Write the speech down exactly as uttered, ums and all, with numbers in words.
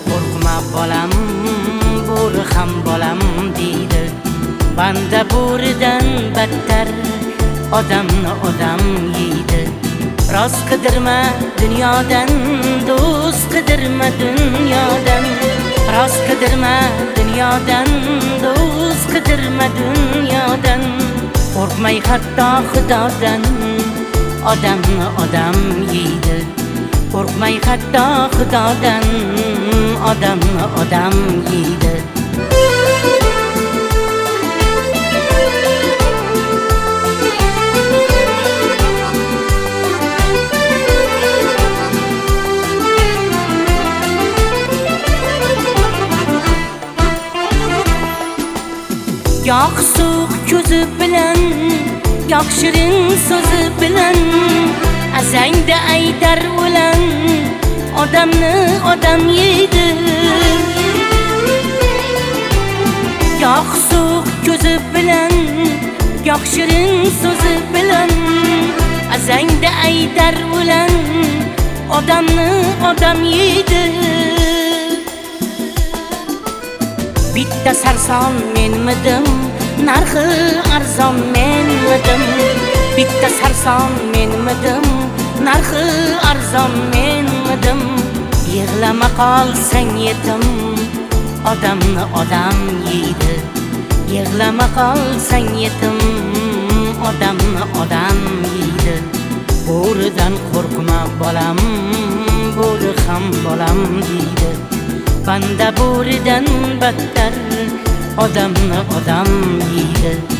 Qo'rqma bolam, bo'ri ham bolam deydi. Banda bo'ridan battar odamni odam yeydi. Rost qidirma dunyodan, do'st qidirma dunyodan. Rost qidirma dunyodan, do'st qidirma dunyodan. Qo'rqmay hatto Xudodan, odamni odam yeydi. Qo'rqmay hatto Xudodan, odamni odam yeydi. Yo'q suv ko'zi bilan, yo'q shirin so'zi bilan, azangda aytar o'lan odamni odam yeydi. Yo'q suv ko'zi bilan, yo'q shirin so'zi bilan, azangda aytar o'lan odamni odam yeydi. Bitta sarson menmidim, narxi arzon menmidim. Bitta sarson menmidim, narxi arzon menmidim. Yig'lama qolsang yetim, odamni odam yeydi. Yig'lama qolsang yetim, odamni odam yeydi. Bo'ridan qo'rqma bolam, bo'ri ham bolam deydi. Banda bo'ridan battar odamni odam yeydi.